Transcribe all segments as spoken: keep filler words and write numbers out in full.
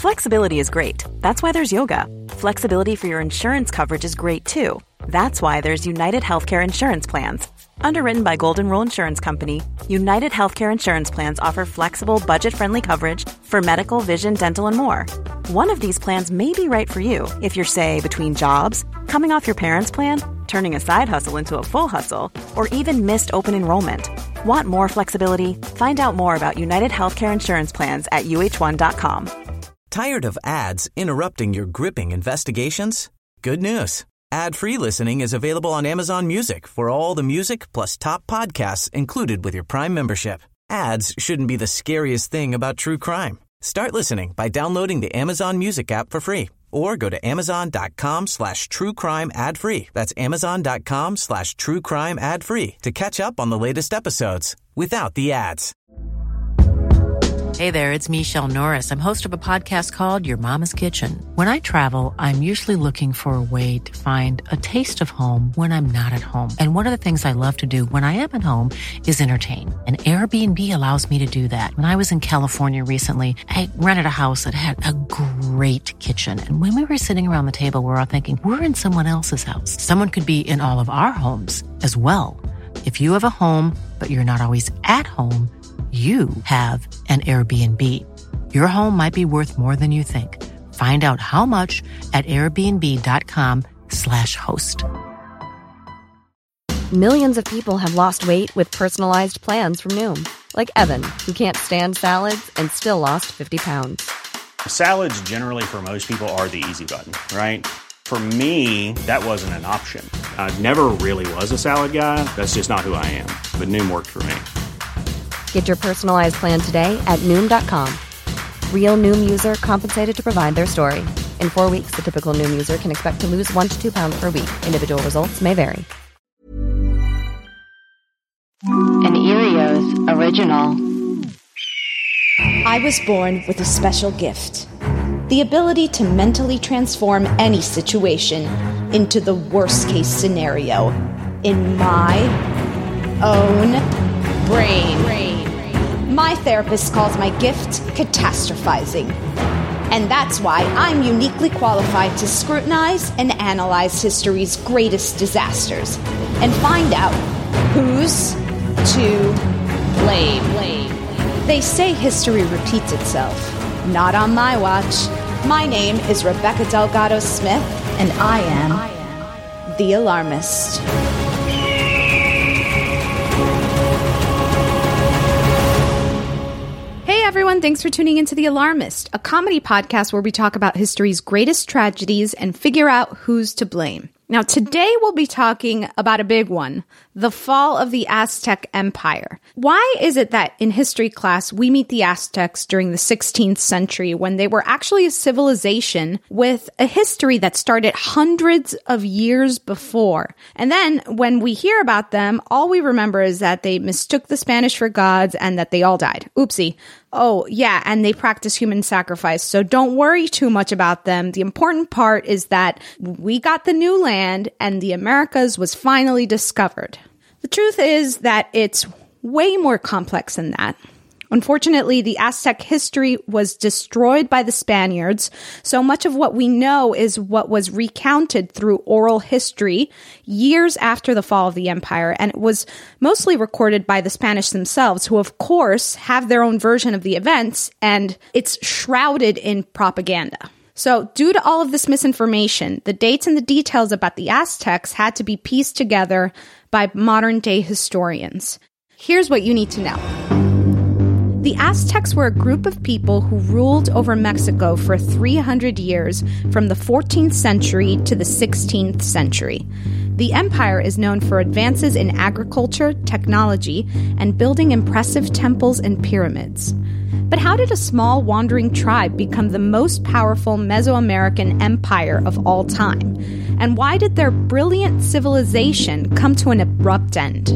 Flexibility is great. That's why there's yoga. Flexibility for your insurance coverage is great too. That's why there's United Healthcare Insurance Plans. Underwritten by Golden Rule Insurance Company, United Healthcare Insurance Plans offer flexible, budget-friendly coverage for medical, vision, dental, and more. One of these plans may be right for you if you're, say, between jobs, coming off your parents' plan, turning a side hustle into a full hustle, or even missed open enrollment. Want more flexibility? Find out more about United Healthcare Insurance Plans at U H one dot com. Tired of ads interrupting your gripping investigations? Good news. Ad-free listening is available on Amazon Music for all the music plus top podcasts included with your Prime membership. Ads shouldn't be the scariest thing about true crime. Start listening by downloading the Amazon Music app for free or go to amazon.com slash true crime ad free. That's amazon.com slash true crime ad free to catch up on the latest episodes without the ads. Hey there, it's Michelle Norris. I'm host of a podcast called Your Mama's Kitchen. When I travel, I'm usually looking for a way to find a taste of home when I'm not at home. And one of the things I love to do when I am at home is entertain. And Airbnb allows me to do that. When I was in California recently, I rented a house that had a great kitchen. And when we were sitting around the table, we were all thinking, we're in someone else's house. Someone could be in all of our homes as well. If you have a home, but you're not always at home, you have an Airbnb. Your home might be worth more than you think. Find out how much at airbnb.com slash host. Millions of people have lost weight with personalized plans from Noom. Like Evan, who can't stand salads and still lost fifty pounds. Salads generally for most people are the easy button, right? For me, that wasn't an option. I never really was a salad guy. That's just not who I am. But Noom worked for me. Get your personalized plan today at Noom dot com. Real Noom user compensated to provide their story. In four weeks, the typical Noom user can expect to lose one to two pounds per week. Individual results may vary. An Erios original. I was born with a special gift. The ability to mentally transform any situation into the worst-case scenario in my own brain. brain. My therapist calls my gift catastrophizing. And that's why I'm uniquely qualified to scrutinize and analyze history's greatest disasters and find out who's to blame. They say history repeats itself. Not on my watch. My name is Rebecca Delgado Smith, and I am the Alarmist. Hey everyone, thanks for tuning into The Alarmist, a comedy podcast where we talk about history's greatest tragedies and figure out who's to blame. Now, today we'll be talking about a big one, the fall of the Aztec Empire. Why is it that in history class we meet the Aztecs during the sixteenth century when they were actually a civilization with a history that started hundreds of years before? And then when we hear about them, all we remember is that they mistook the Spanish for gods and that they all died. Oopsie. Oh, yeah, and they practice human sacrifice, so don't worry too much about them. The important part is that we got the new land and the Americas was finally discovered. The truth is that it's way more complex than that. Unfortunately, the Aztec history was destroyed by the Spaniards, so much of what we know is what was recounted through oral history years after the fall of the empire, and it was mostly recorded by the Spanish themselves, who of course have their own version of the events, and it's shrouded in propaganda. So, due to all of this misinformation, the dates and the details about the Aztecs had to be pieced together by modern-day historians. Here's what you need to know. The Aztecs were a group of people who ruled over Mexico for three hundred years, from the fourteenth century to the sixteenth century. The empire is known for advances in agriculture, technology, and building impressive temples and pyramids. But how did a small wandering tribe become the most powerful Mesoamerican empire of all time? And why did their brilliant civilization come to an abrupt end?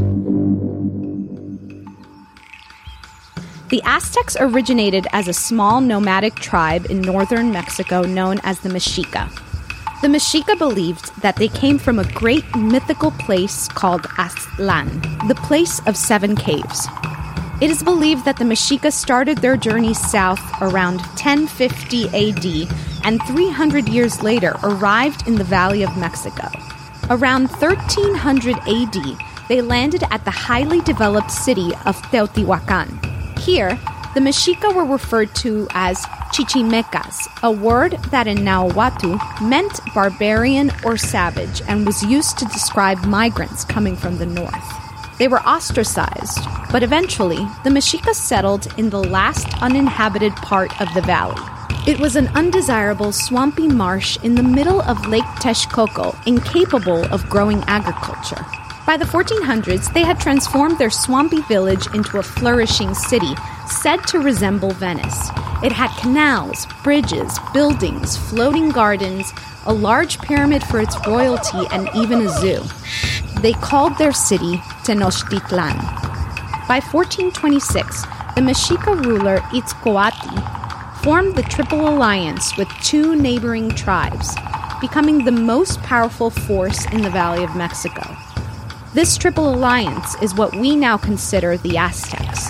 The Aztecs originated as a small nomadic tribe in northern Mexico known as the Mexica. The Mexica believed that they came from a great mythical place called Aztlan, the place of seven caves. It is believed that the Mexica started their journey south around ten fifty A D and three hundred years later arrived in the Valley of Mexico. Around thirteen hundred A D, they landed at the highly developed city of Teotihuacan. Here, the Mexica were referred to as Chichimecas, a word that in Nahuatl meant barbarian or savage and was used to describe migrants coming from the north. They were ostracized, but eventually the Mexica settled in the last uninhabited part of the valley. It was an undesirable swampy marsh in the middle of Lake Texcoco, incapable of growing agriculture. By the fourteen hundreds, they had transformed their swampy village into a flourishing city, said to resemble Venice. It had canals, bridges, buildings, floating gardens, a large pyramid for its royalty, and even a zoo. They called their city Tenochtitlan. By fourteen twenty-six, the Mexica ruler Itzcoatl formed the Triple Alliance with two neighboring tribes, becoming the most powerful force in the Valley of Mexico. This Triple Alliance is what we now consider the Aztecs.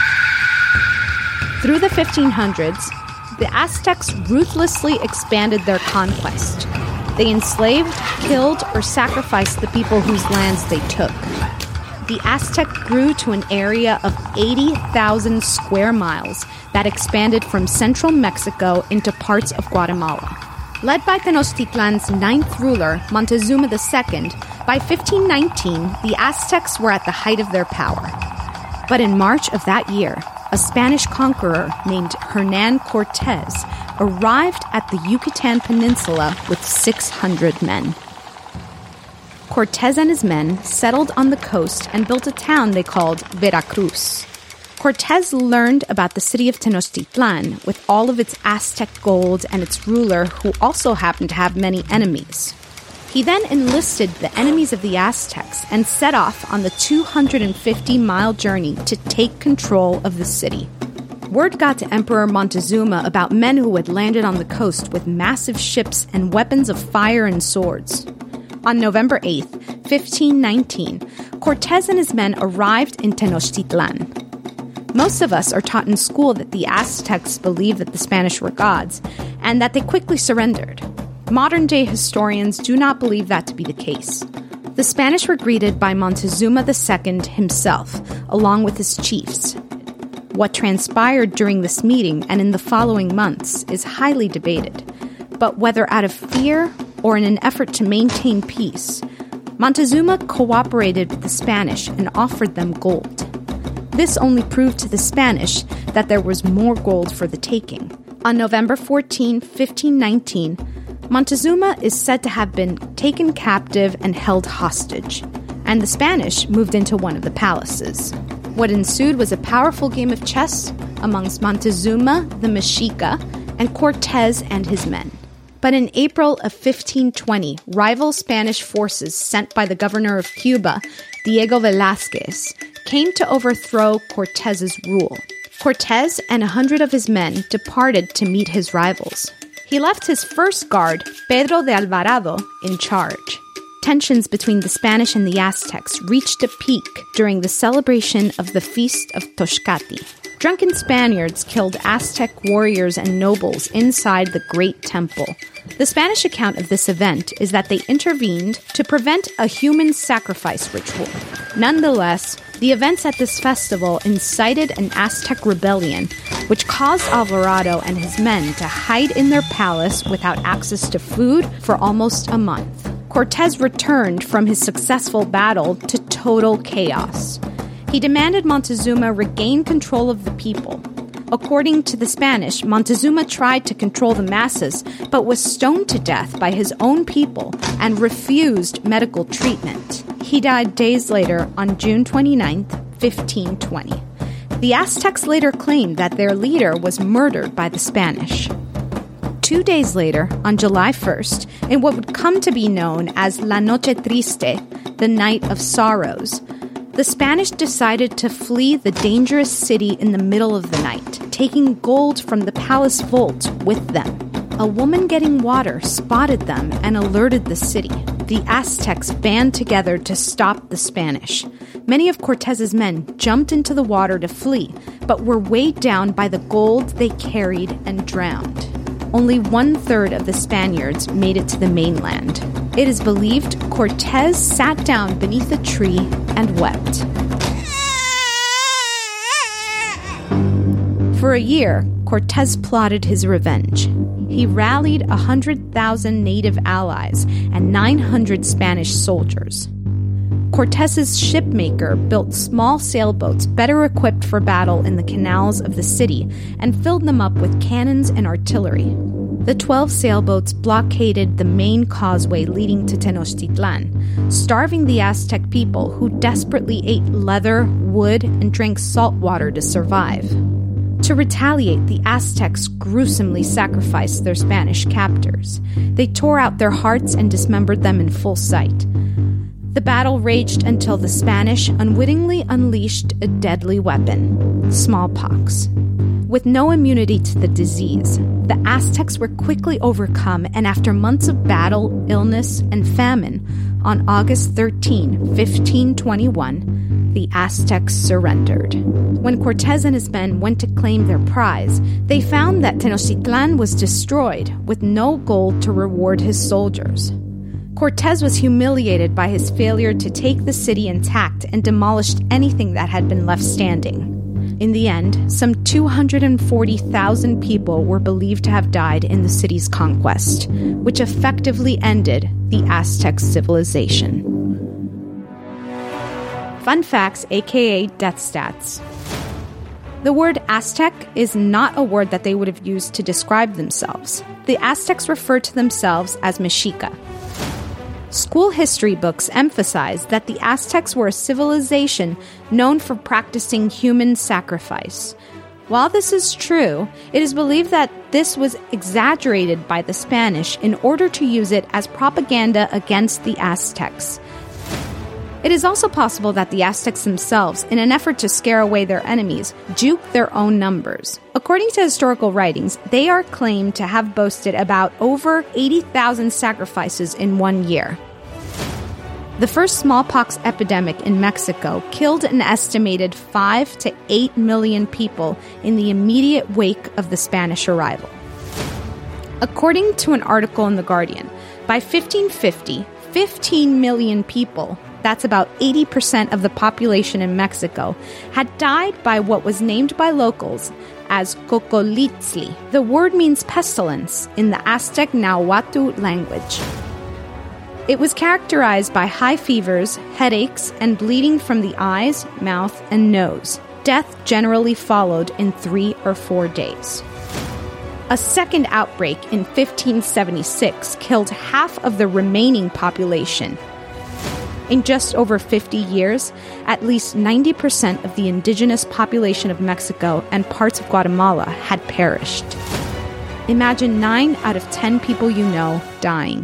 Through the fifteen hundreds, the Aztecs ruthlessly expanded their conquest. They enslaved, killed, or sacrificed the people whose lands they took. The Aztec grew to an area of eighty thousand square miles that expanded from central Mexico into parts of Guatemala. Led by Tenochtitlan's ninth ruler, Montezuma the Second, by fifteen nineteen, the Aztecs were at the height of their power. But in March of that year, a Spanish conqueror named Hernan Cortez arrived at the Yucatan Peninsula with six hundred men. Cortez and his men settled on the coast and built a town they called Veracruz. Cortez learned about the city of Tenochtitlan with all of its Aztec gold and its ruler, who also happened to have many enemies. He then enlisted the enemies of the Aztecs and set off on the two hundred fifty mile journey to take control of the city. Word got to Emperor Montezuma about men who had landed on the coast with massive ships and weapons of fire and swords. On November eighth, fifteen nineteen, Cortez and his men arrived in Tenochtitlan. Most of us are taught in school that the Aztecs believed that the Spanish were gods, and that they quickly surrendered. Modern-day historians do not believe that to be the case. The Spanish were greeted by Montezuma the Second himself, along with his chiefs. What transpired during this meeting and in the following months is highly debated, but whether out of fear or in an effort to maintain peace, Montezuma cooperated with the Spanish and offered them gold. This only proved to the Spanish that there was more gold for the taking. On November fourteenth, fifteen nineteen, Montezuma is said to have been taken captive and held hostage, and the Spanish moved into one of the palaces. What ensued was a powerful game of chess amongst Montezuma, the Mexica, and Cortez and his men. But in April of fifteen twenty, rival Spanish forces sent by the governor of Cuba, Diego Velázquez, came to overthrow Cortez's rule. Cortez and a hundred of his men departed to meet his rivals. He left his first guard, Pedro de Alvarado, in charge. Tensions between the Spanish and the Aztecs reached a peak during the celebration of the Feast of Toxcati. Drunken Spaniards killed Aztec warriors and nobles inside the Great Temple. The Spanish account of this event is that they intervened to prevent a human sacrifice ritual. Nonetheless, the events at this festival incited an Aztec rebellion, which caused Alvarado and his men to hide in their palace without access to food for almost a month. Cortez returned from his successful battle to total chaos. He demanded Montezuma regain control of the people. According to the Spanish, Montezuma tried to control the masses, but was stoned to death by his own people and refused medical treatment. He died days later on June twenty-ninth, fifteen twenty. The Aztecs later claimed that their leader was murdered by the Spanish. Two days later, on July first, in what would come to be known as La Noche Triste, the Night of Sorrows, the Spanish decided to flee the dangerous city in the middle of the night, taking gold from the palace vault with them. A woman getting water spotted them and alerted the city. The Aztecs band together to stop the Spanish. Many of Cortez's men jumped into the water to flee, but were weighed down by the gold they carried and drowned. Only one-third of the Spaniards made it to the mainland. It is believed Cortez sat down beneath a tree and wept. For a year, Cortez plotted his revenge. He rallied one hundred thousand native allies and nine hundred Spanish soldiers. Cortez's shipmaker built small sailboats better equipped for battle in the canals of the city and filled them up with cannons and artillery. The twelve sailboats blockaded the main causeway leading to Tenochtitlan, starving the Aztec people who desperately ate leather, wood, and drank salt water to survive. To retaliate, the Aztecs gruesomely sacrificed their Spanish captors. They tore out their hearts and dismembered them in full sight. The battle raged until the Spanish unwittingly unleashed a deadly weapon, smallpox. With no immunity to the disease, the Aztecs were quickly overcome, and after months of battle, illness, and famine, on August thirteenth, fifteen twenty-one, the Aztecs surrendered. When Cortez and his men went to claim their prize, they found that Tenochtitlan was destroyed, with no gold to reward his soldiers. Cortez was humiliated by his failure to take the city intact and demolished anything that had been left standing. In the end, some two hundred forty thousand people were believed to have died in the city's conquest, which effectively ended the Aztec civilization. Fun facts, aka death stats. The word Aztec is not a word that they would have used to describe themselves. The Aztecs referred to themselves as Mexica. School history books emphasize that the Aztecs were a civilization known for practicing human sacrifice. While this is true, it is believed that this was exaggerated by the Spanish in order to use it as propaganda against the Aztecs. It is also possible that the Aztecs themselves, in an effort to scare away their enemies, duped their own numbers. According to historical writings, they are claimed to have boasted about over eighty thousand sacrifices in one year. The first smallpox epidemic in Mexico killed an estimated five to eight million people in the immediate wake of the Spanish arrival. According to an article in The Guardian, by fifteen fifty, fifteen million people, that's about eighty percent of the population in Mexico, had died by what was named by locals as Cocolitzli. The word means pestilence in the Aztec Nahuatl language. It was characterized by high fevers, headaches, and bleeding from the eyes, mouth, and nose. Death generally followed in three or four days. A second outbreak in fifteen seventy-six killed half of the remaining population. In just over fifty years, at least ninety percent of the indigenous population of Mexico and parts of Guatemala had perished. Imagine nine out of ten people you know dying.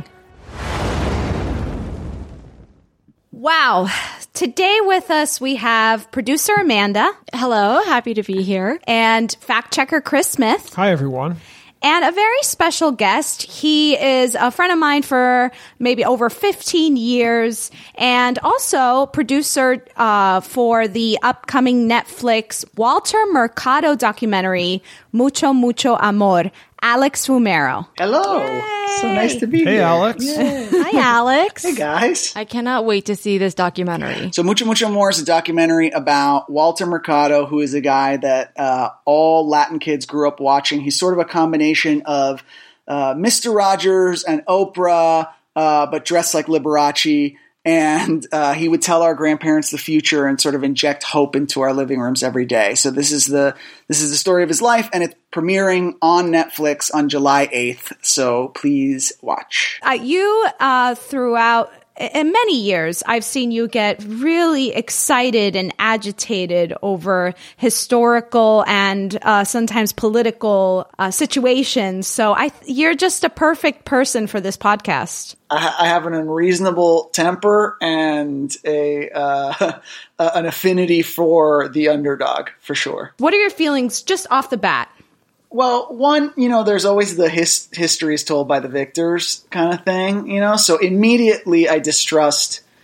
Wow. Today with us, we have producer Amanda. Hello, happy to be here. And fact checker Chris Smith. Hi, everyone. And a very special guest. He is a friend of mine for maybe over fifteen years, and also producer uh, for the upcoming Netflix Walter Mercado documentary, Mucho, Mucho Amor, Alex Fumero. Hello. Yay. So nice to be hey, here. Hey, Alex. Yay. Hi, Alex. Hey, guys. I cannot wait to see this documentary. So Mucho Mucho Amor is a documentary about Walter Mercado, who is a guy that uh, all Latin kids grew up watching. He's sort of a combination of uh, Mister Rogers and Oprah, uh, but dressed like Liberace. And uh, he would tell our grandparents the future and sort of inject hope into our living rooms every day. So this is the this is the story of his life, and it's premiering on Netflix on July eighth. So please watch. Uh, you, uh, throughout in many years, I've seen you get really excited and agitated over historical and uh, sometimes political uh, situations. So I, you're just a perfect person for this podcast. I, I have an unreasonable temper and a uh, an affinity for the underdog, for sure. What are your feelings just off the bat? Well, one, you know, there's always the his, history is told by the victors kind of thing, you know, so immediately I distrust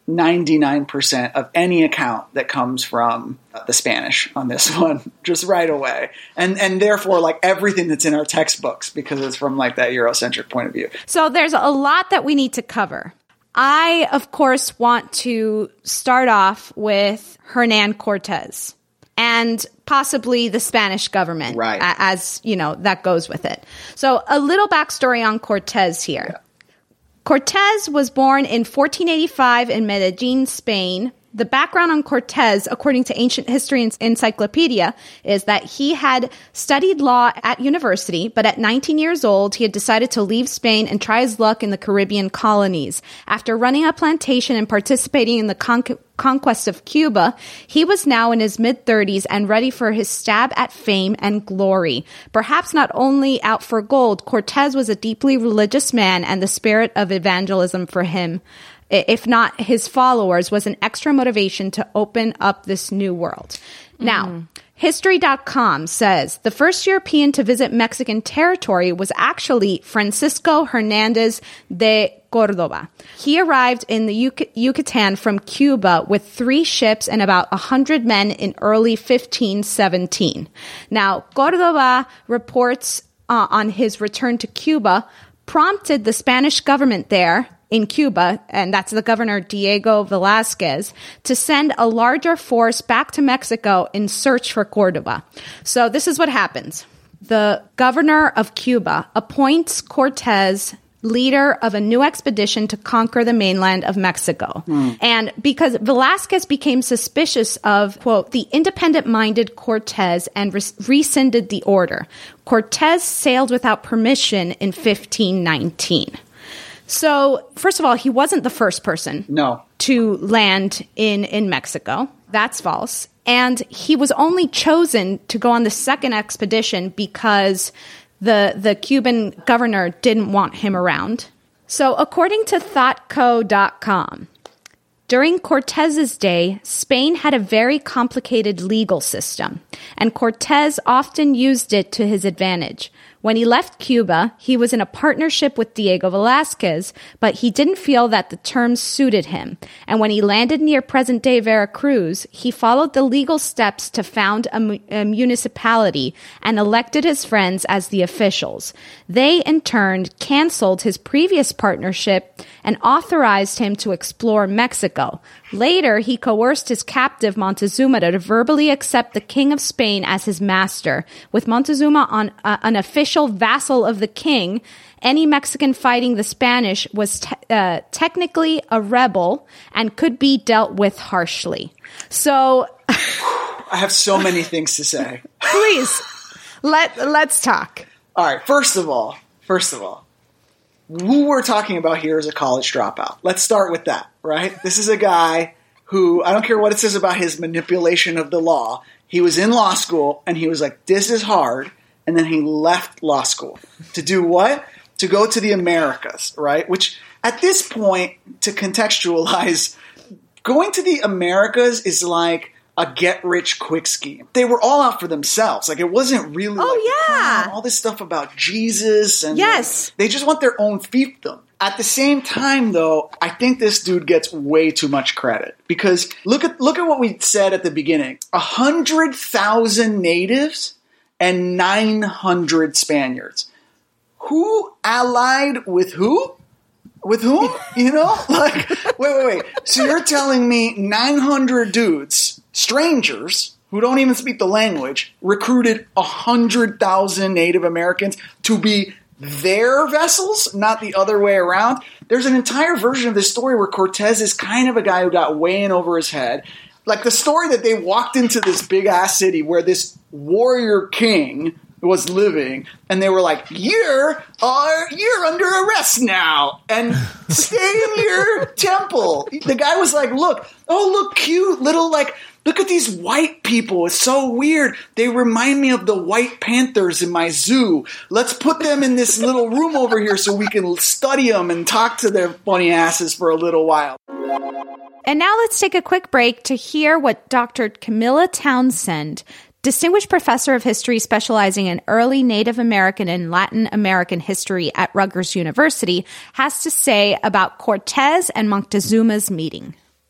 ninety-nine percent of any account that comes from uh, the Spanish on this one, just right away. And and therefore, like, everything that's in our textbooks, because it's from, like, that Eurocentric point of view. So there's a lot that we need to cover. I, of course, want to start off with Hernan Cortez and possibly the Spanish government, right, as, you know, that goes with it. So a little backstory on Cortez here. Yeah. Cortez was born in fourteen eighty-five in Medellin, Spain. The background on Cortez, according to Ancient History Encyclopedia, is that he had studied law at university, but at nineteen years old, he had decided to leave Spain and try his luck in the Caribbean colonies. After running a plantation and participating in the con- conquest of Cuba, he was now in his mid-thirties and ready for his stab at fame and glory. Perhaps not only out for gold, Cortez was a deeply religious man, and the spirit of evangelism for him, if not his followers, was an extra motivation to open up this new world. Mm. Now, History dot com says the first European to visit Mexican territory was actually Francisco Hernandez de Córdoba. He arrived in the Yuc- Yucatan from Cuba with three ships and about one hundred men in early fifteen seventeen. Now, Córdoba reports uh, on his return to Cuba prompted the Spanish government there in Cuba, and that's the governor Diego Velázquez, to send a larger force back to Mexico in search for Cordoba. So this is what happens. The governor of Cuba appoints Cortez leader of a new expedition to conquer the mainland of Mexico. Mm. And because Velázquez became suspicious of, quote, the independent-minded Cortez and res- rescinded the order, Cortez sailed without permission in fifteen nineteen. So, first of all, he wasn't the first person no. to land in, in Mexico. That's false. And he was only chosen to go on the second expedition because the the Cuban governor didn't want him around. So, according to thought co dot com, during Cortez's day, Spain had a very complicated legal system, and Cortez often used it to his advantage. When he left Cuba, he was in a partnership with Diego Velázquez, but he didn't feel that the terms suited him. And when he landed near present-day Veracruz, he followed the legal steps to found a, mu- a municipality and elected his friends as the officials. They, in turn, canceled his previous partnership and authorized him to explore Mexico. Later, he coerced his captive Montezuma to verbally accept the King of Spain as his master. With Montezuma on uh, an official vassal of the king, any Mexican fighting the Spanish was te- uh, technically a rebel and could be dealt with harshly. So, I have so many things to say. Please, let let's talk. All right. First of all, first of all, who we're talking about here is a college dropout. Let's start with that, right? This is a guy who, I don't care what it says about his manipulation of the law. He was in law school and he was like, this is hard. And then he left law school to do what? To go to the Americas, right? Which at this point, to contextualize, going to the Americas is like a get-rich-quick scheme. They were all out for themselves. Like, it wasn't really oh, like yeah. all this stuff about Jesus. And yes. Like, they just want their own fiefdom. At the same time, though, I think this dude gets way too much credit. Because look at look at what we said at the beginning. one hundred thousand natives and nine hundred Spaniards. Who allied with who? With whom? You know? Like, wait, wait, wait. So you're telling me nine hundred dudes, strangers, who don't even speak the language, recruited one hundred thousand Native Americans to be their vessels, not the other way around? There's an entire version of this story where Cortez is kind of a guy who got way in over his head. Like the story that they walked into this big-ass city where this warrior king was living, and they were like, you're, are, you're under arrest now, and stay in your temple. The guy was like, look, oh, look, cute little, like, look at these white people. It's so weird. They remind me of the white panthers in my zoo. Let's put them in this little room over here so we can study them and talk to their funny asses for a little while. And now let's take a quick break to hear what Doctor Camilla Townsend, distinguished professor of history specializing in early Native American and Latin American history at Rutgers University, has to say about Cortez and Montezuma's meeting.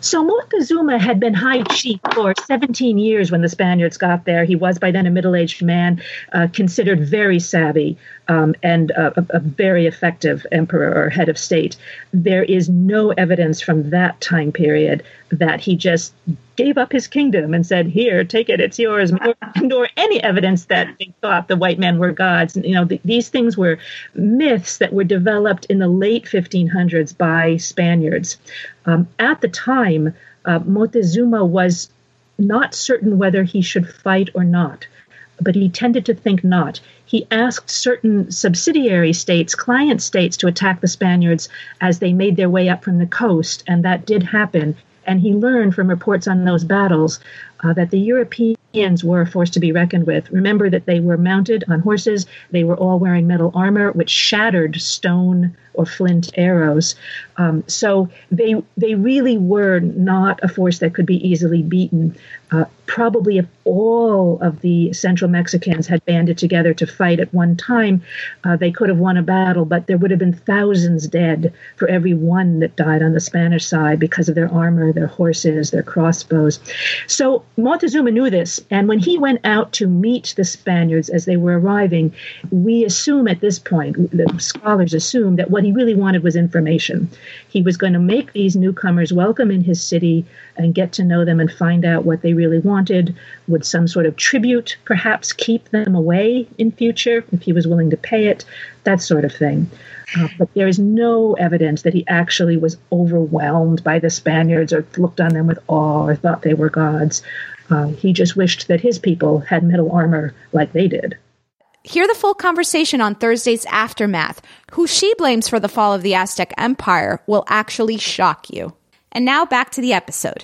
So Moctezuma had been high chief for seventeen years when the Spaniards got there. He was by then a middle-aged man, uh, considered very savvy um, and a, a very effective emperor or head of state. There is no evidence from that time period that he just gave up his kingdom and said, here, take it, it's yours, nor, nor any evidence that they thought the white men were gods. You know, th- these things were myths that were developed in the late fifteen hundreds by Spaniards. Um, at the time, uh, Moctezuma was not certain whether he should fight or not, but he tended to think not. He asked certain subsidiary states, client states, to attack the Spaniards as they made their way up from the coast, and that did happen. And he learned from reports on those battles uh, that the Europeans were a force to be reckoned with. Remember that they were mounted on horses. They were all wearing metal armor, which shattered stone or flint arrows. Um, so they they really were not a force that could be easily beaten. Uh, probably if all of the Central Mexicans had banded together to fight at one time, uh, they could have won a battle, but there would have been thousands dead for every one that died on the Spanish side because of their armor, their horses, their crossbows. So Montezuma knew this, and when he went out to meet the Spaniards as they were arriving, we assume at this point, the scholars assume that what he really wanted was information. He was going to make these newcomers welcome in his city and get to know them and find out what they really wanted. Would some sort of tribute perhaps keep them away in future if he was willing to pay it? That sort of thing. Uh, but there is no evidence that he actually was overwhelmed by the Spaniards or looked on them with awe or thought they were gods. Uh, he just wished that his people had metal armor like they did. Hear the full conversation on Thursday's Aftermath. Who she blames for the fall of the Aztec Empire will actually shock you. And now back to the episode.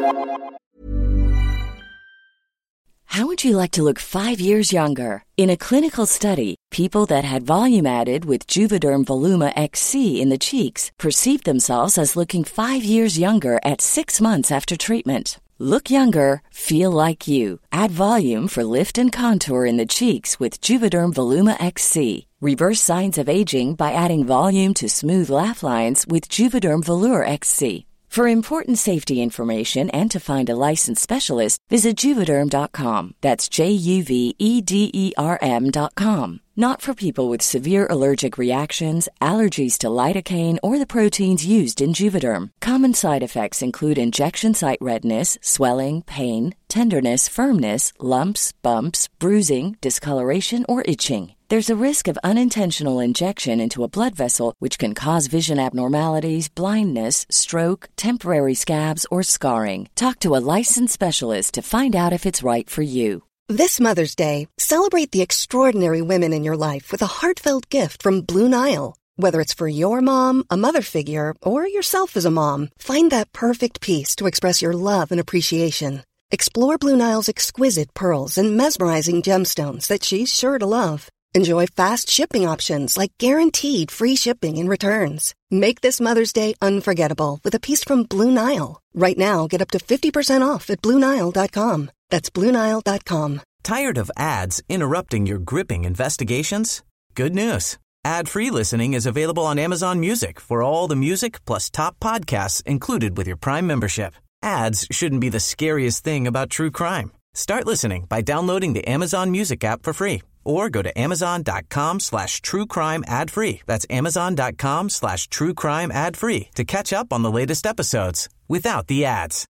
How would you like to look five years younger? In a clinical study, people that had volume added with Juvederm Voluma X C in the cheeks perceived themselves as looking five years younger at six months after treatment. Look younger, feel like you. Add volume for lift and contour in the cheeks with Juvederm Voluma X C. Reverse signs of aging by adding volume to smooth laugh lines with Juvederm Volure X C. For important safety information and to find a licensed specialist, visit Juvederm dot com. That's J U V E D E R M dot com. Not for people with severe allergic reactions, allergies to lidocaine, or the proteins used in Juvederm. Common side effects include injection site redness, swelling, pain, tenderness, firmness, lumps, bumps, bruising, discoloration, or itching. There's a risk of unintentional injection into a blood vessel, which can cause vision abnormalities, blindness, stroke, temporary scabs, or scarring. Talk to a licensed specialist to find out if it's right for you. This Mother's Day, celebrate the extraordinary women in your life with a heartfelt gift from Blue Nile. Whether it's for your mom, a mother figure, or yourself as a mom, find that perfect piece to express your love and appreciation. Explore Blue Nile's exquisite pearls and mesmerizing gemstones that she's sure to love. Enjoy fast shipping options like guaranteed free shipping and returns. Make this Mother's Day unforgettable with a piece from Blue Nile. Right now, get up to fifty percent off at Blue Nile dot com. That's Blue Nile dot com. Tired of ads interrupting your gripping investigations? Good news. Ad-free listening is available on Amazon Music for all the music plus top podcasts included with your Prime membership. Ads shouldn't be the scariest thing about true crime. Start listening by downloading the Amazon Music app for free or go to amazon.com slash true crime ad free. That's amazon.com slash true crime ad free to catch up on the latest episodes without the ads.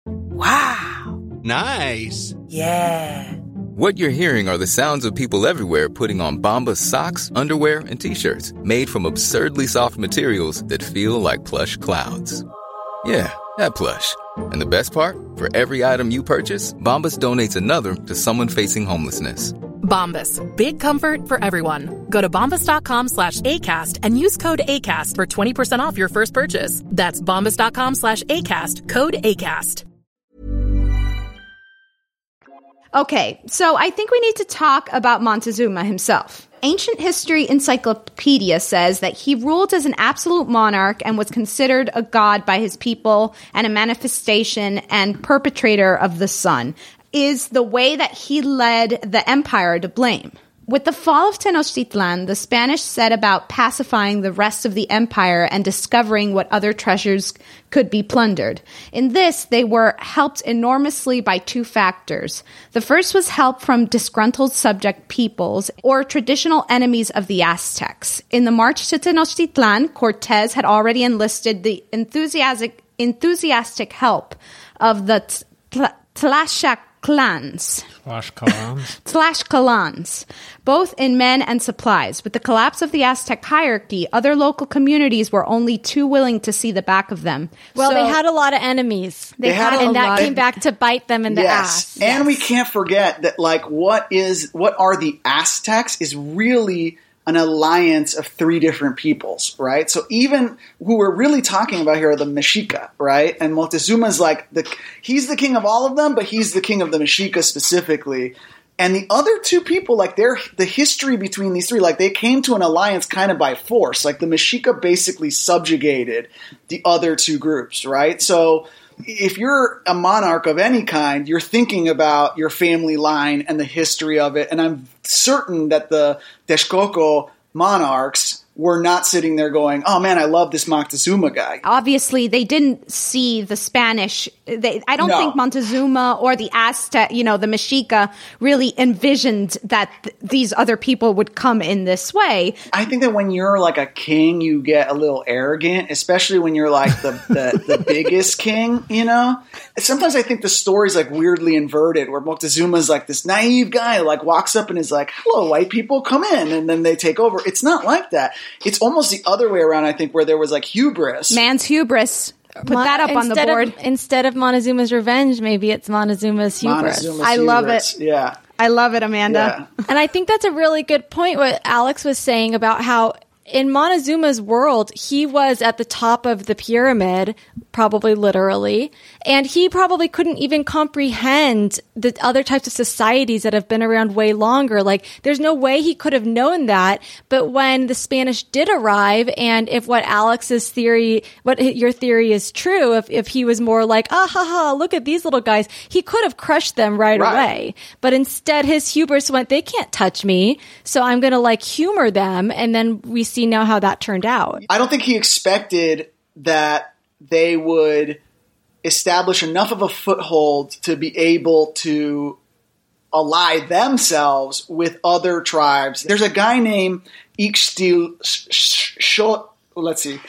Wow. Nice. Yeah. What you're hearing are the sounds of people everywhere putting on Bombas socks, underwear, and T-shirts made from absurdly soft materials that feel like plush clouds. Yeah, that plush. And the best part? For every item you purchase, Bombas donates another to someone facing homelessness. Bombas. Big comfort for everyone. Go to bombas.com slash ACAST and use code ACAST for twenty percent off your first purchase. That's bombas.com slash ACAST. Code ACAST. Okay, so I think we need to talk about Montezuma himself. Ancient History Encyclopedia says that he ruled as an absolute monarch and was considered a god by his people and a manifestation and perpetrator of the sun. Is the way that he led the empire to blame? With the fall of Tenochtitlan, the Spanish set about pacifying the rest of the empire and discovering what other treasures could be plundered. In this, they were helped enormously by two factors. The first was help from disgruntled subject peoples or traditional enemies of the Aztecs. In the march to Tenochtitlan, Cortez had already enlisted the enthusiastic, enthusiastic help of the Tla- Tlaxcalans. Clans. Tlaxcalans. Tlaxcalans, both in men and supplies. With the collapse of the Aztec hierarchy, other local communities were only too willing to see the back of them. Well, So- they had a lot of enemies. They had a and that lot. came back to bite them in the yes. ass. And Yes. we can't forget that, like, what is what are the Aztecs is really an alliance of three different peoples, right? So even who we're really talking about here are the Mexica, right? And Moctezuma's like the he's the king of all of them, but he's the king of the Mexica specifically. And the other two people, like they're the history between these three, like they came to an alliance kind of by force. Like the Mexica basically subjugated the other two groups, right? So if you're a monarch of any kind, you're thinking about your family line and the history of it. And I'm certain that the Texcoco monarchs were not sitting there going, oh man, I love this Moctezuma guy. Obviously, they didn't see the Spanish. They, I don't No. think Montezuma or the Aztec, you know, the Mexica really envisioned that th- these other people would come in this way. I think that when you're like a king, you get a little arrogant, especially when you're like the, the, the biggest king, you know? Sometimes I think the story's like weirdly inverted where Moctezuma's like this naive guy, like walks up and is like, hello, white people, come in. And then they take over. It's not like that. It's almost the other way around, I think, where there was like hubris. Man's hubris. Put Mon- that up on the instead board. Of, instead of Montezuma's revenge, maybe it's Montezuma's hubris. Montezuma's I love hubris. it. Yeah. I love it, Amanda. Yeah. And I think that's a really good point what Alex was saying about how in Montezuma's world, he was at the top of the pyramid, probably literally, and he probably couldn't even comprehend the other types of societies that have been around way longer. Like, there's no way he could have known that. But when the Spanish did arrive, and if what Alex's theory, what your theory is true, if, if he was more like, ah, ha, ha, look at these little guys, he could have crushed them right, Right. away. But instead, his hubris went, they can't touch me, so I'm going to like humor them. And then we see now how that turned out. I don't think he expected that they would establish enough of a foothold to be able to ally themselves with other tribes. There's a guy named Ixtil Shot. Let's see,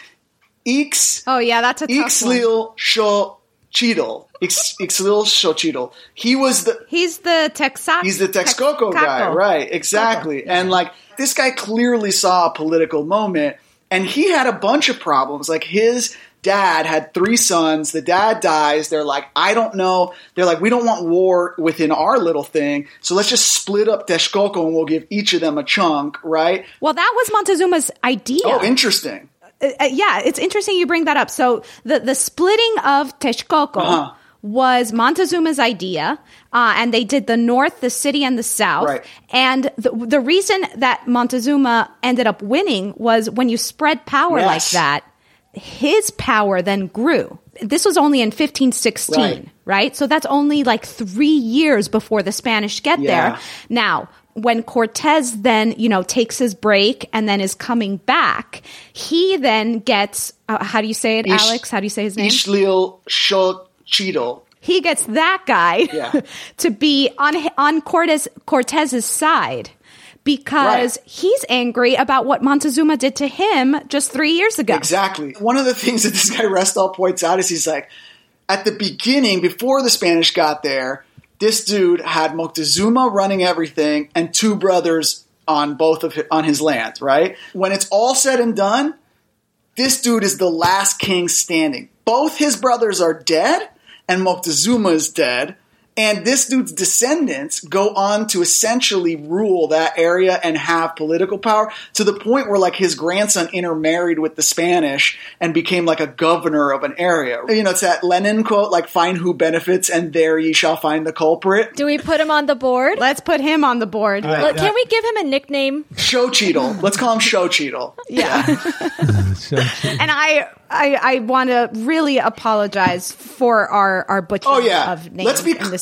Ix. Oh yeah, that's a tough one. Ixtlil Xochitl. Ixtlil Xochitl. He was the. He's the Texaco. He's the Texcoco guy, right? Exactly. And like this guy clearly saw a political moment, and he had a bunch of problems. Like his dad had three sons. The dad dies. They're like, I don't know. They're like, we don't want war within our little thing, so let's just split up Texcoco and we'll give each of them a chunk, right? Well, that was Montezuma's idea. Oh, interesting. Uh, uh, yeah, it's interesting you bring that up. So the, the splitting of Texcoco Uh-huh. was Montezuma's idea, uh, and they did the north, the city, and the south. Right. And the, the reason that Montezuma ended up winning was when you spread power Yes. like that, his power then grew. This was only in fifteen sixteen, Right. right? So that's only like three years before the Spanish get Yeah. there. Now, when Cortez then, you know, takes his break and then is coming back, he then gets, uh, how do you say it, Ish- Alex? How do you say his name? Ixtlil Xochitl. He gets that guy Yeah. to be on on Cortez Cortez's side because Right. he's angry about what Montezuma did to him just three years ago. Exactly. One of the things that this guy Restall points out is he's like, at the beginning, before the Spanish got there, this dude had Moctezuma running everything and two brothers on both of his, on his lands, right? When it's all said and done, this dude is the last king standing. Both his brothers are dead and Moctezuma is dead. And this dude's descendants go on to essentially rule that area and have political power to the point where like his grandson intermarried with the Spanish and became like a governor of an area. You know, it's that Lenin quote, like, find who benefits and there ye shall find the culprit. Do we put him on the board? Let's put him on the board. All right, Look, uh, can we give him a nickname? Xochitl. Let's call him Xochitl. Yeah. And I I, I want to really apologize for our, our butchering Oh yeah, of names let's be in this let's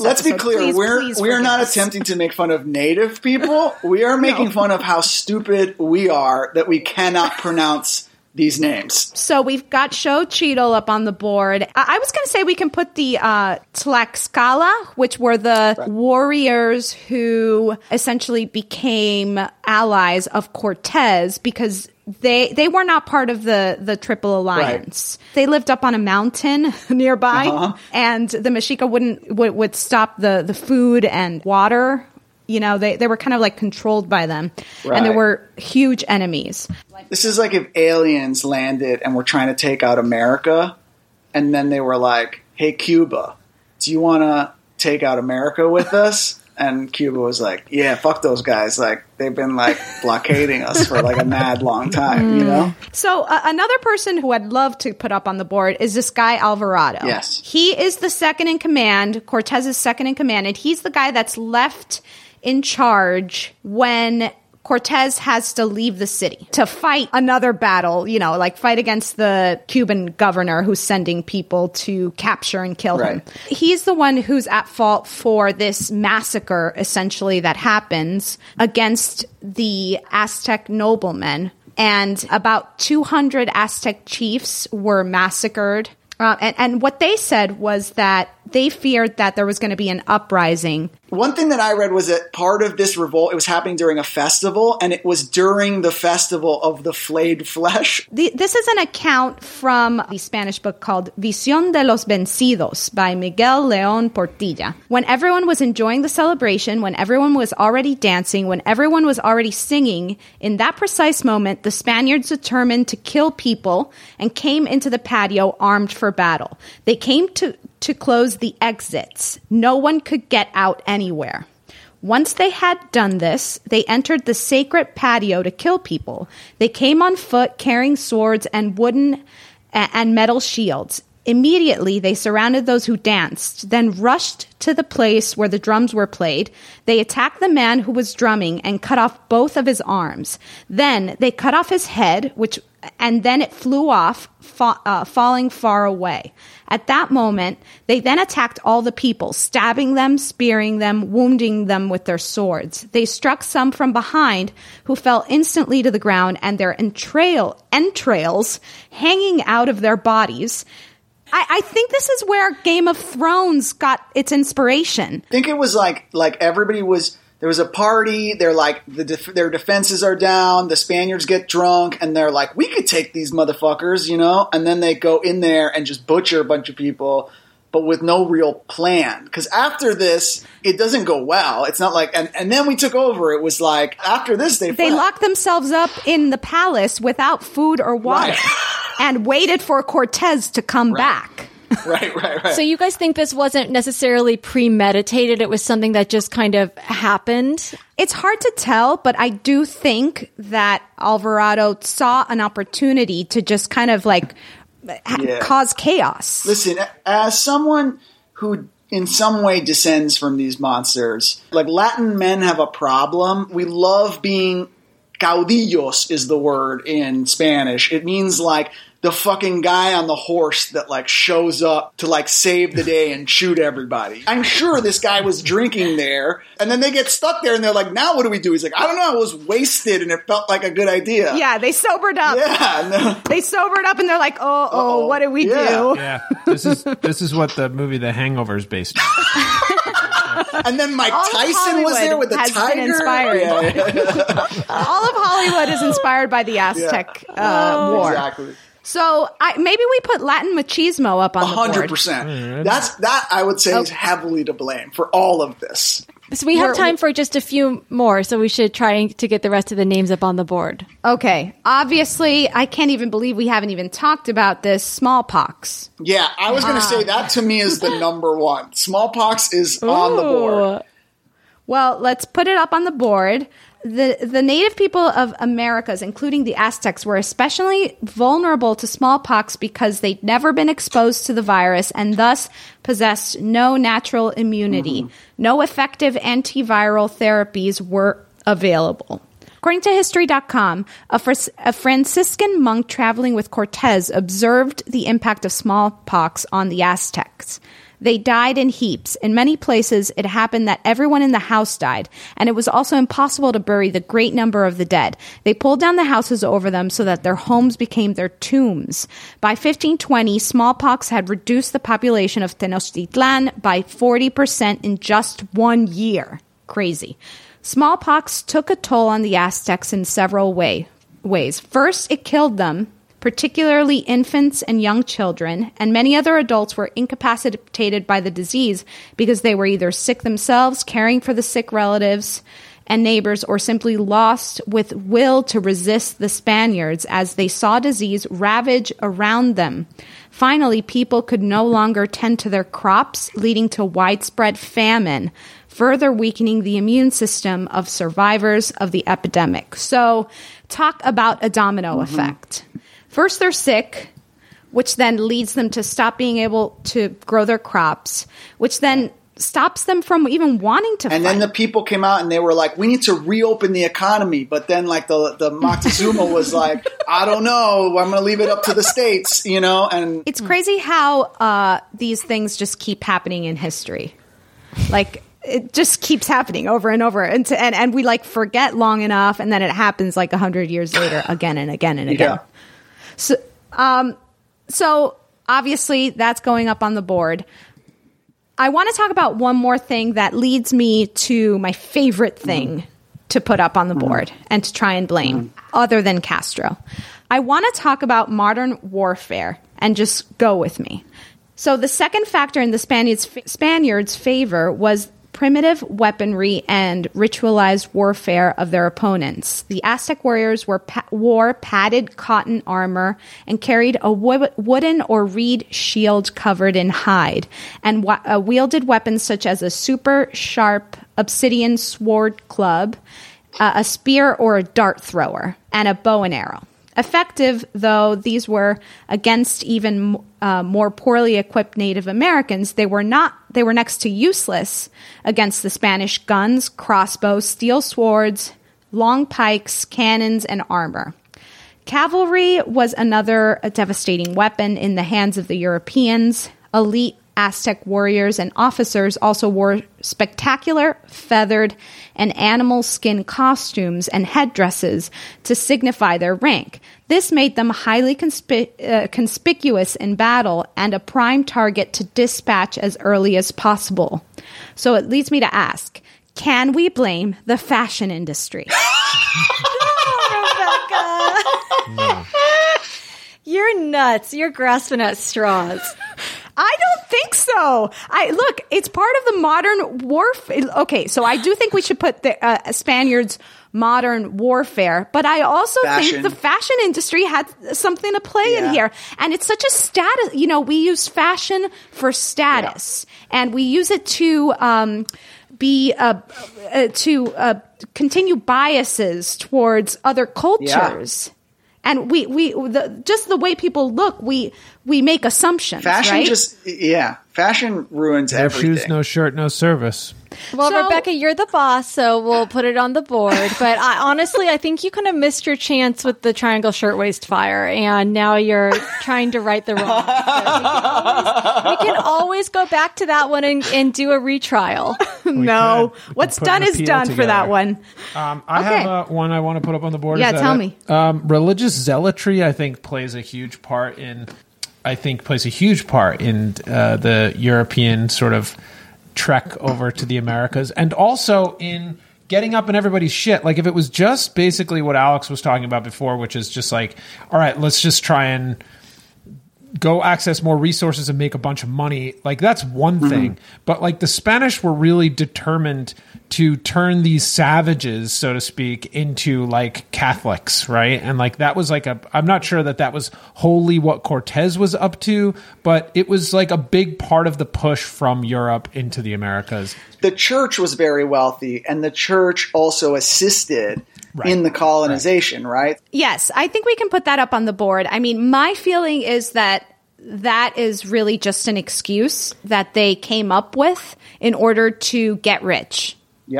let's episode. be clear. Please, we're please we are forgive not us. attempting to make fun of native people. We are making No. fun of how stupid we are that we cannot pronounce these names. So we've got Xochitl up on the board. I, I was going to say we can put the uh, Tlaxcala, which were the Right. warriors who essentially became allies of Cortez because they they were not part of the, the Triple Alliance. Right. They lived up on a mountain nearby, Uh-huh. and the Mexica wouldn't would, would stop the, the food and water. You know, they, they were kind of like controlled by them. Right. And they were huge enemies. This is like if aliens landed and were trying to take out America, and then they were like, hey, Cuba, do you want to take out America with us? And Cuba was like, yeah, fuck those guys. Like, they've been, like, blockading us for, like, a mad long time, you know? So uh, another person who I'd love to put up on the board is this guy, Alvarado. Yes. He is the second in command, Cortez's second in command, and he's the guy that's left in charge when Cortez has to leave the city to fight another battle, you know, like fight against the Cuban governor who's sending people to capture and kill him. Right. He's the one who's at fault for this massacre, essentially, that happens against the Aztec noblemen. And about two hundred Aztec chiefs were massacred. Uh, and, and what they said was that they feared that there was going to be an uprising. One thing that I read was that part of this revolt, it was happening during a festival, and it was during the festival of the flayed flesh. The, this is an account from the Spanish book called Visión de los Vencidos by Miguel León Portilla. When everyone was enjoying the celebration, when everyone was already dancing, when everyone was already singing, in that precise moment, the Spaniards determined to kill people and came into the patio armed for battle. They came to to close the exits. No one could get out anywhere. Once they had done this, they entered the sacred patio to kill people. They came on foot carrying swords and wooden and metal shields. Immediately, they surrounded those who danced, then rushed to the place where the drums were played. They attacked the man who was drumming and cut off both of his arms. Then they cut off his head, which and then it flew off, fa- uh, falling far away. At that moment, they then attacked all the people, stabbing them, spearing them, wounding them with their swords. They struck some from behind, who fell instantly to the ground, and their entrail entrails hanging out of their bodies. I, I think this is where Game of Thrones got its inspiration. I think it was like like everybody was. There was a party. They're like the def- their defenses are down. The Spaniards get drunk, and they're like, "We could take these motherfuckers," you know. And then they go in there and just butcher a bunch of people, but with no real plan. Because after this, it doesn't go well. It's not like, and, and then we took over. It was like after this, they they fled. locked themselves up in the palace without food or water, Right. and waited for Cortez to come Right. back. Right, right, right. So you guys think this wasn't necessarily premeditated? It was something that just kind of happened? It's hard to tell, but I do think that Alvarado saw an opportunity to just kind of like ha- Yeah. cause chaos. Listen, as someone who in some way descends from these monsters, like Latin men have a problem. We love being caudillos is the word in Spanish. It means like the fucking guy on the horse that like shows up to like save the day and shoot everybody. I'm sure this guy was drinking there, and then they get stuck there and they're like, now what do we do? He's like, I don't know, I was wasted and it felt like a good idea. Yeah, they sobered up. Yeah, no. They sobered up and they're like, oh, oh, Uh-oh. what did we Yeah. do? Yeah, this is this is what the movie The Hangover is based on. And then Mike All of Tyson was there with the has tiger. been inspired. Yeah, yeah. All of Hollywood is inspired by the Aztec uh, War. Exactly. So I, maybe we put Latin machismo up on the board. hundred percent. That's that I would say is Okay. heavily to blame for all of this. So we have We're- time for just a few more, so we should try to get the rest of the names up on the board. Okay. Obviously, I can't even believe we haven't even talked about this. Smallpox. Yeah, I was going to say that to me is the number one. Smallpox is on the board. Well, let's put it up on the board. The the native people of Americas, including the Aztecs, were especially vulnerable to smallpox because they'd never been exposed to the virus and thus possessed no natural immunity. Mm-hmm. No effective antiviral therapies were available. Of According to history dot com, a, Fr- a Franciscan monk traveling with Cortez observed the impact of smallpox on the Aztecs. They died in heaps. In many places, it happened that everyone in the house died, and it was also impossible to bury the great number of the dead. They pulled down the houses over them so that their homes became their tombs. By fifteen twenty, smallpox had reduced the population of Tenochtitlan by forty percent in just one year. Crazy. Smallpox took a toll on the Aztecs in several way, ways. First, it killed them, particularly infants and young children, and many other adults were incapacitated by the disease because they were either sick themselves, caring for the sick relatives and neighbors, or simply lost with will to resist the Spaniards as they saw disease ravage around them. Finally, people could no longer tend to their crops, leading to widespread famine, further weakening the immune system of survivors of the epidemic. So, talk about a domino mm-hmm. effect. First, they're sick, which then leads them to stop being able to grow their crops, which then stops them from even wanting to and fight. Then the people came out and they were like, we need to reopen the economy. But then like the, the Moctezuma was like, I don't know, I'm going to leave it up to the states, you know? And it's crazy how uh, these things just keep happening in history. Like, it just keeps happening over and over. And, to, and, and we like forget long enough, and then it happens like a hundred years later again and again and again. Yeah. So, um, so obviously that's going up on the board. I want to talk about one more thing that leads me to my favorite thing mm-hmm. to put up on the board mm-hmm. and to try and blame, mm-hmm. other than Castro. I want to talk about modern warfare, and just go with me. So the second factor in the Spaniards, Spaniards' favor was primitive weaponry and ritualized warfare of their opponents. The Aztec warriors were pa- wore padded cotton armor and carried a wo- wooden or reed shield covered in hide, and wa- uh, wielded weapons such as a super sharp obsidian sword club, uh, a spear or a dart thrower, and a bow and arrow. Effective, though these were against even uh, more poorly equipped Native Americans, they were not. They were next to useless against the Spanish guns, crossbows, steel swords, long pikes, cannons, and armor. Cavalry was another devastating weapon in the hands of the Europeans. Elite Aztec warriors and officers also wore spectacular feathered and animal skin costumes and headdresses to signify their rank. This made them highly conspi- uh, conspicuous in battle and a prime target to dispatch as early as possible. So it leads me to ask, can we blame the fashion industry? Oh, Rebecca. No. You're nuts. You're grasping at straws. I don't think so. I look, it's part of the modern warfare. Okay, so I do think we should put the uh, Spaniards' modern warfare, but I also fashion. think the fashion industry had something to play yeah. in here. And it's such a status, you know, we use fashion for status, yeah. and we use it to um, be uh, uh, to uh, continue biases towards other cultures. Yeah. And we, we the, just the way people look, we we make assumptions. Fashion right? just, yeah, fashion ruins no everything. Shoes, no shirt, no service. Well, So- Rebecca, you're the boss, so we'll put it on the board. But I, honestly, I think you kind of missed your chance with the triangle shirtwaist fire, and now you're trying to right the wrong. So we, can always, we can always go back to that one and, and do a retrial. no, could. We what's could put done an is appeal done for together. that one. Um, I Okay. have uh, one I want to put up on the board. Yeah, Is that tell it? me. Um, religious zealotry, I think, plays a huge part in. I think plays a huge part in uh, the European sort of trek over to the Americas, and also in getting up in everybody's shit. Like if it was just basically what Alex was talking about before, which is just like, all right, let's just try and go access more resources and make a bunch of money. Like that's one mm-hmm. thing. But like the Spanish were really determined to turn these savages, so to speak, into like Catholics, right? And like that was like a, I'm not sure that that was wholly what Cortez was up to, but it was like a big part of the push from Europe into the Americas. The church was very wealthy, and the church also assisted right. in the colonization, right. right? Yes, I think we can put that up on the board. I mean, my feeling is that that is really just an excuse that they came up with in order to get rich. Yeah.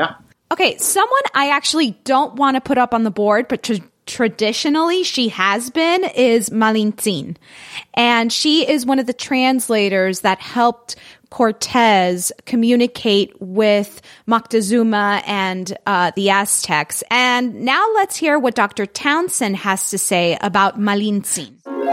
Okay, someone I actually don't want to put up on the board, but tra- traditionally she has been, is Malintzin. And she is one of the translators that helped Cortez communicate with Moctezuma and uh, the Aztecs. And now let's hear what Doctor Townsend has to say about Malintzin.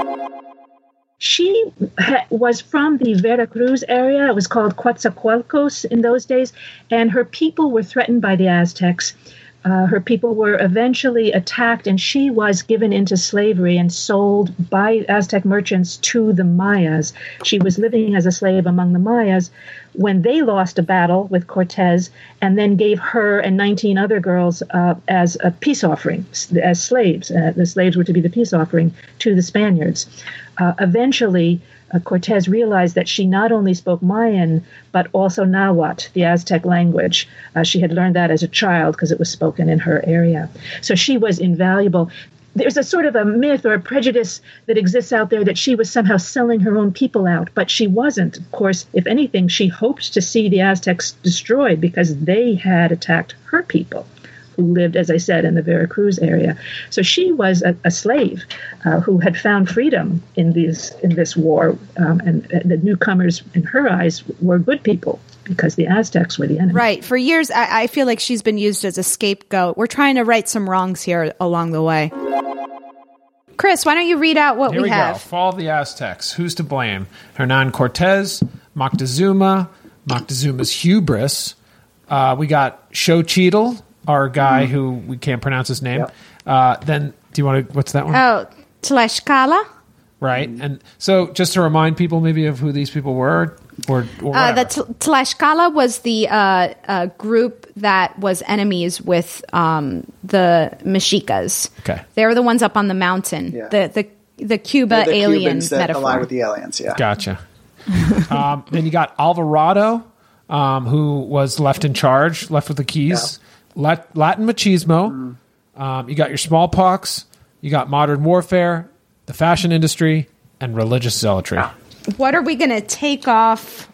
She ha- was from the Veracruz area. It was called Coatzacoalcos in those days, and her people were threatened by the Aztecs. Uh, her people were eventually attacked, and she was given into slavery and sold by Aztec merchants to the Mayas. She was living as a slave among the Mayas when they lost a battle with Cortez, and then gave her and nineteen other girls uh, as a peace offering, as slaves. Uh, the slaves were to be the peace offering to the Spaniards. Uh, eventually, uh, Cortez realized that she not only spoke Mayan, but also Nahuatl, the Aztec language. Uh, she had learned that as a child because it was spoken in her area. So she was invaluable. There's a sort of a myth or a prejudice that exists out there that she was somehow selling her own people out, but she wasn't. Of course, if anything, she hoped to see the Aztecs destroyed because they had attacked her people, who lived, as I said, in the Veracruz area. So she was a, a slave uh, who had found freedom in these in this war, um, and, and the newcomers, in her eyes, were good people because the Aztecs were the enemy. Right. For years, I, I feel like she's been used as a scapegoat. We're trying to right some wrongs here along the way. Chris, why don't you read out what Here we, we have? Go. Fall of the Aztecs. Who's to blame? Hernan Cortez, Moctezuma, Moctezuma's hubris. Uh, we got Xochitl, our guy mm. who we can't pronounce his name. Yep. Uh, then, do you want to, what's that one? Oh, Tlaxcala. Right. And so just to remind people maybe of who these people were, or, or uh, the T- Tlaxcala was the uh, uh, group that was enemies with um, the Mexicas. Okay. They were the ones up on the mountain. Yeah. The the the Cuba They're the alien Cubans that metaphor. ally with the aliens, yeah. Gotcha. um, then you got Alvarado, um, who was left in charge, left with the keys. Yeah. Lat- Latin machismo. Mm. Um, you got your smallpox. You got modern warfare, the fashion industry, and religious zealotry. Yeah. What are we going to take off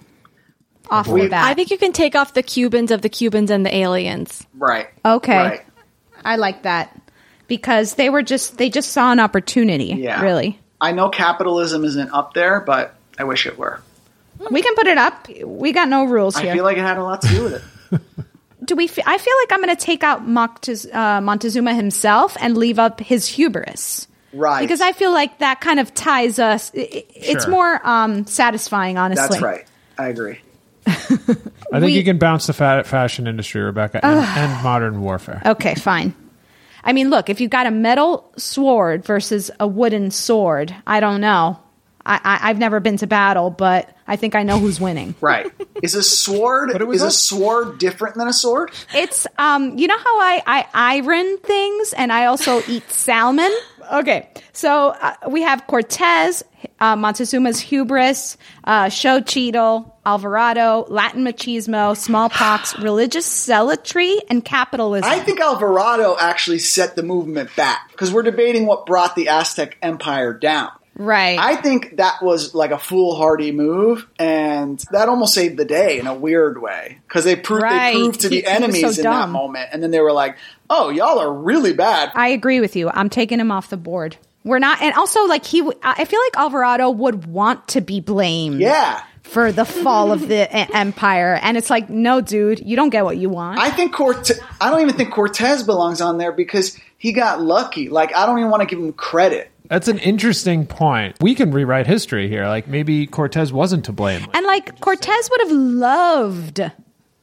off we, the bat? I think you can take off the Cubans of the Cubans and the aliens. Right. Okay. Right. I like that because they were just they just saw an opportunity. Yeah. Really. I know capitalism isn't up there, but I wish it were. We can put it up. We got no rules here. I feel like it had a lot to do with it. Do we? F- I feel like I'm going to take out Moctez- uh, Montezuma himself and leave up his hubris. Right. Because I feel like that kind of ties us. It, it's Sure. more um, satisfying, honestly. That's right. I agree. I think We- you can bounce the fa- fashion industry, Rebecca, and, and modern warfare. Okay, fine. I mean, look, if you've got a metal sword versus a wooden sword, I don't know. I, I, I've never been to battle, but I think I know who's winning. Right. Is a sword But it was is a also- sword different than a sword? It's, um, you know how I, I iron things and I also eat salmon? Okay, so uh, we have Cortez, uh, Montezuma's hubris, uh, Xochitl, Alvarado, Latin machismo, smallpox, religious zealotry, and capitalism. I think Alvarado actually set the movement back because we're debating what brought the Aztec Empire down. Right. I think that was like a foolhardy move, and that almost saved the day in a weird way because they, pro- Right. they proved to He- be he was enemies so in that dumb. moment, and then they were like, "Oh, y'all are really bad." I agree with you. I'm taking him off the board. We're not, and also like he, w- I feel like Alvarado would want to be blamed. Yeah. For the fall of the e- empire, and it's like, no, dude, you don't get what you want. I think Cortez. I don't even think Cortez belongs on there because he got lucky. Like I don't even want to give him credit. That's an interesting point. We can rewrite history here. Like maybe Cortez wasn't to blame. And like Cortez would have loved,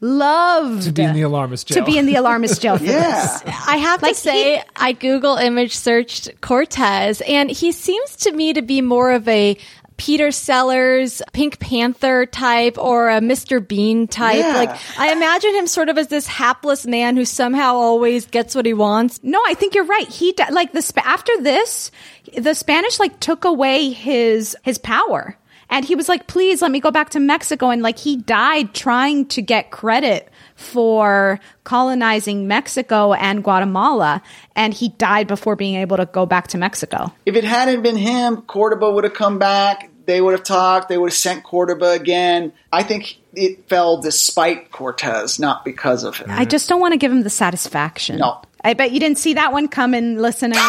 loved To be in the alarmist jail. To be in the alarmist jail for Yeah. this. I have Like, to say, he- I Google image searched Cortez, and he seems to me to be more of a Peter Sellers, Pink Panther type, or a Mister Bean type. Yeah. Like, I imagine him sort of as this hapless man who somehow always gets what he wants. No, I think you're right. He di- like the Sp- after this, the Spanish like took away his his power, and he was like, "Please let me go back to Mexico." And like he died trying to get credit for colonizing Mexico and Guatemala, and he died before being able to go back to Mexico. If it hadn't been him, Cordoba would have come back. they would have talked. They would have sent Cordoba again. I think it fell despite Cortez, not because of him. I just don't want to give him the satisfaction. No. I bet you didn't see that one coming, listeners.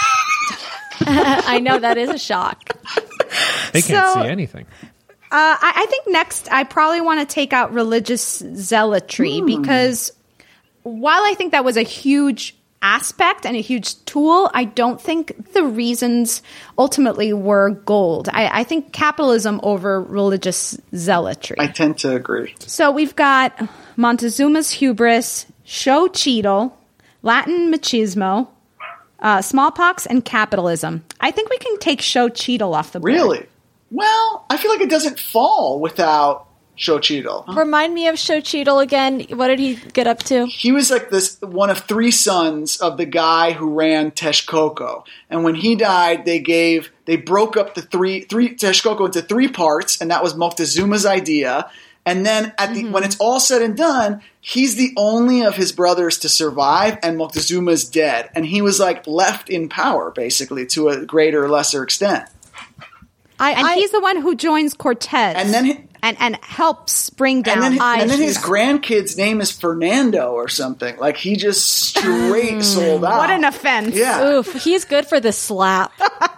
I know, that is a shock. They can't So- see anything. Uh, I, I think next I probably want to take out religious zealotry Hmm. because while I think that was a huge aspect and a huge tool, I don't think the reasons ultimately were gold. I, I think capitalism over religious zealotry. I tend to agree. So we've got Montezuma's hubris, show cheadle, Latin machismo, uh, smallpox, and capitalism. I think we can take show cheadle off the board. Really? Well, I feel like it doesn't fall without Xochitl. Remind me of Xochitl again. What did he get up to? He was like this one of three sons of the guy who ran Texcoco. And when he died, they gave they broke up the three three Texcoco into three parts, and that was Moctezuma's idea. And then at the mm-hmm. when it's all said and done, he's the only of his brothers to survive, and Moctezuma's dead. And he was like left in power, basically, to a greater or lesser extent. I, and I, he's the one who joins Cortez, and then he, and and helps bring down. And then, and then his grandkid's name is Fernando or something. Like he just straight sold out. What an offense! Yeah, oof, he's good for the slap.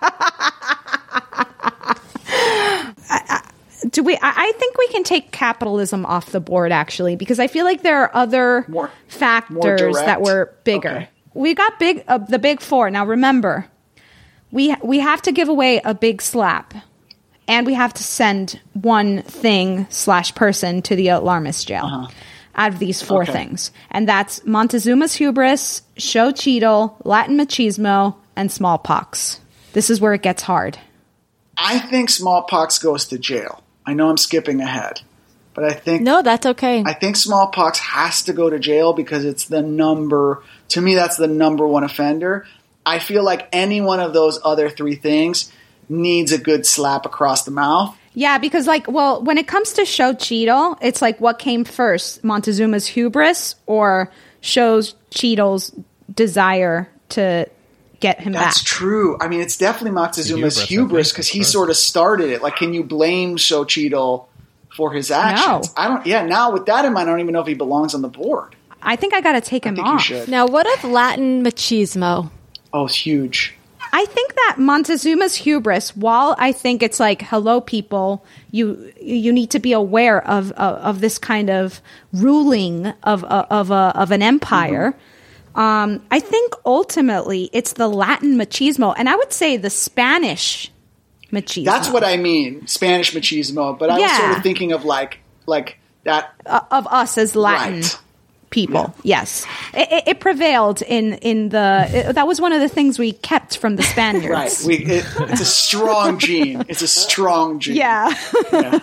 Do we? I think we can take capitalism off the board actually, because I feel like there are other more, factors more that were bigger. Okay. We got big, uh, the big four. Now remember, we we have to give away a big slap. And we have to send one thing slash person to the alarmist jail uh-huh. out of these four okay. things. And that's Montezuma's hubris, show cheadle, Latin machismo, and smallpox. This is where it gets hard. I think smallpox goes to jail. I know I'm skipping ahead. But I think... No, that's okay. I think smallpox has to go to jail because it's the number... To me, that's the number one offender. I feel like any one of those other three things... needs a good slap across the mouth. Yeah, because like, well, when it comes to show cheadle, it's like what came first, Montezuma's hubris or shows Cheadle's desire to get him That's back? That's true. I mean, it's definitely Montezuma's hubris because he sort of started it. Like, can you blame show Cheadle for his actions? No. I don't. Yeah, now with that in mind, I don't even know if he belongs on the board. I think I got to take I him think off. You should. Now, what of Latin machismo? Oh, it's huge. I think that Montezuma's hubris, while I think it's like, hello, people, you you need to be aware of of, of this kind of ruling of of a, of an empire. Mm-hmm. Um, I think ultimately it's the Latin machismo, and I would say the Spanish machismo. That's what I mean, Spanish machismo. But I yeah. was sort of thinking of like like that uh, of us as Latin. Right. People, yeah. yes, it, it, it prevailed in in the. It, that was one of the things we kept from the Spaniards. Right, we, it, it's a strong gene. It's a strong gene. Yeah. yeah.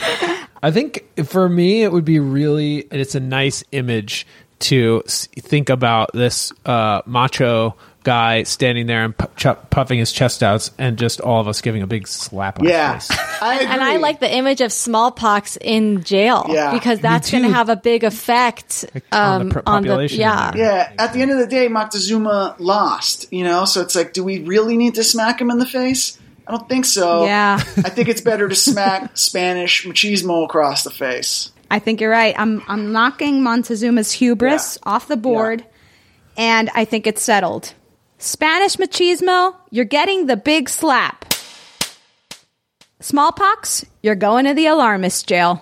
I think for me, it would be really. It's a nice image to think about this uh, macho guy standing there and pu- puffing his chest out, and just all of us giving a big slap on yeah. his face. I agree. And I like the image of smallpox in jail yeah. because that's going to have a big effect um, on the pr- population. On the, yeah. yeah. At the end of the day, Moctezuma lost, you know? So it's like, do we really need to smack him in the face? I don't think so. Yeah. I think it's better to smack Spanish machismo across the face. I think you're right. I'm I'm knocking Montezuma's hubris yeah. off the board, yeah. and I think it's settled. Spanish machismo, you're getting the big slap. Smallpox, you're going to the alarmist jail.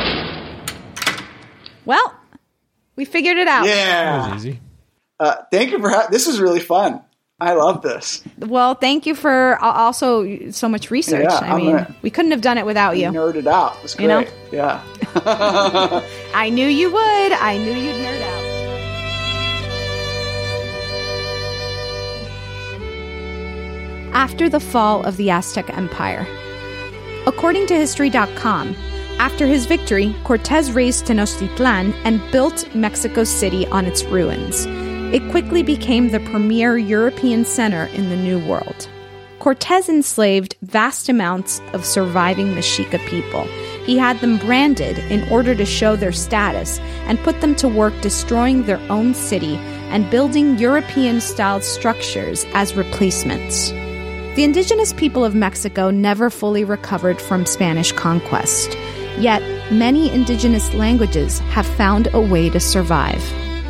Well, we figured it out. Yeah. That was easy. Uh, thank you for ha- this was really fun. I love this. Well, thank you for also so much research. Yeah, I I'm mean, gonna, we couldn't have done it without you. Nerded out. It was great. You know? Yeah. I knew you would. I knew you'd nerd out. After the fall of the Aztec Empire. According to History dot com, after his victory, Cortez razed Tenochtitlan and built Mexico City on its ruins. It quickly became the premier European center in the New World. Cortez enslaved vast amounts of surviving Mexica people. He had them branded in order to show their status and put them to work destroying their own city and building European-styled structures as replacements. The indigenous people of Mexico never fully recovered from Spanish conquest. Yet, many indigenous languages have found a way to survive.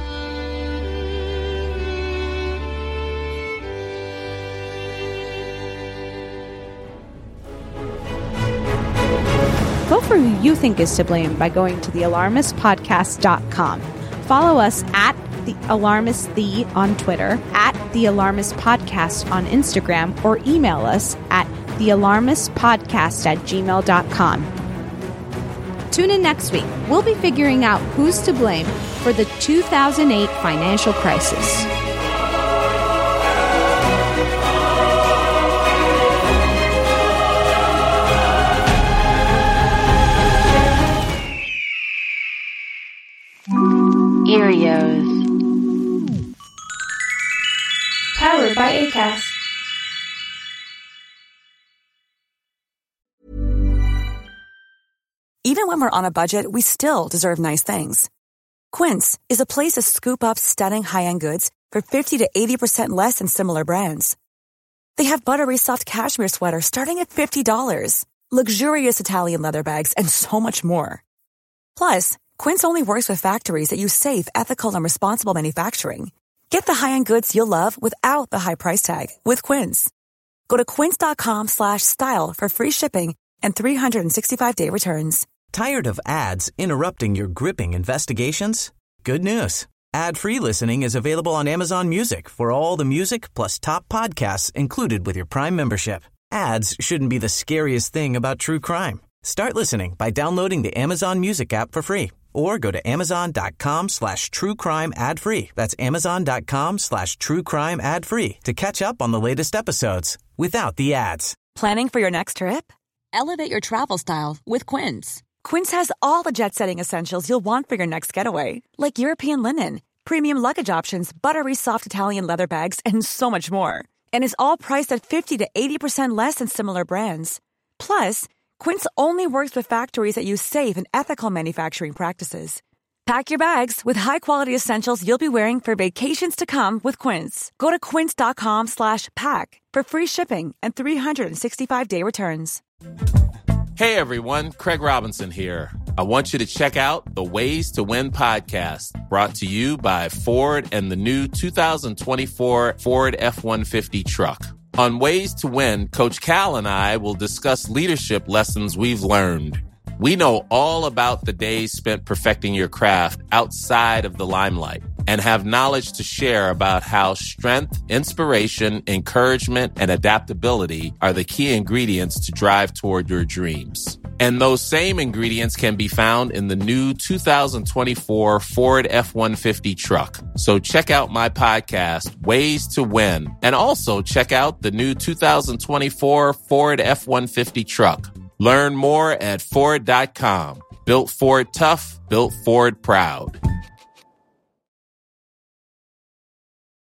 Vote for who you think is to blame by going to the alarmist podcast dot com. Follow us at The Alarmist The on Twitter, at The Alarmist Podcast on Instagram, or email us at the alarmist podcast at gmail dot com. Tune in next week. We'll be figuring out who's to blame for the two thousand eight financial crisis. Erios. Powered by Acast. Even when we're on a budget, we still deserve nice things. Quince is a place to scoop up stunning high-end goods for fifty to eighty percent less than similar brands. They have buttery soft cashmere sweaters starting at fifty dollars, luxurious Italian leather bags, and so much more. Plus, Quince only works with factories that use safe, ethical, and responsible manufacturing. Get the high-end goods you'll love without the high price tag with Quince. Go to quince.com slash style for free shipping and three sixty-five day returns. Tired of ads interrupting your gripping investigations? Good news. Ad-free listening is available on Amazon Music for all the music plus top podcasts included with your Prime membership. Ads shouldn't be the scariest thing about true crime. Start listening by downloading the Amazon Music app for free or go to amazon.com slash true crime ad free. That's amazon.com slash true crime ad free to catch up on the latest episodes without the ads. Planning for your next trip? Elevate your travel style with Quince. Quince has all the jet-setting essentials you'll want for your next getaway, like European linen, premium luggage options, buttery soft Italian leather bags, and so much more. And is all priced at fifty to eighty percent less than similar brands. Plus, Quince only works with factories that use safe and ethical manufacturing practices. Pack your bags with high-quality essentials you'll be wearing for vacations to come with Quince. Go to quince.com slash pack for free shipping and three sixty-five day returns. Hey everyone, Craig Robinson here. I want you to check out the Ways to Win podcast, brought to you by Ford and the new two thousand twenty-four Ford F one fifty truck. On Ways to Win, Coach Cal and I will discuss leadership lessons we've learned. We know all about the days spent perfecting your craft outside of the limelight and have knowledge to share about how strength, inspiration, encouragement, and adaptability are the key ingredients to drive toward your dreams. And those same ingredients can be found in the new two thousand twenty-four Ford F one fifty truck. So check out my podcast, Ways to Win, and also check out the new two thousand twenty-four Ford F one fifty truck. Learn more at Ford dot com. Built Ford tough, built Ford proud.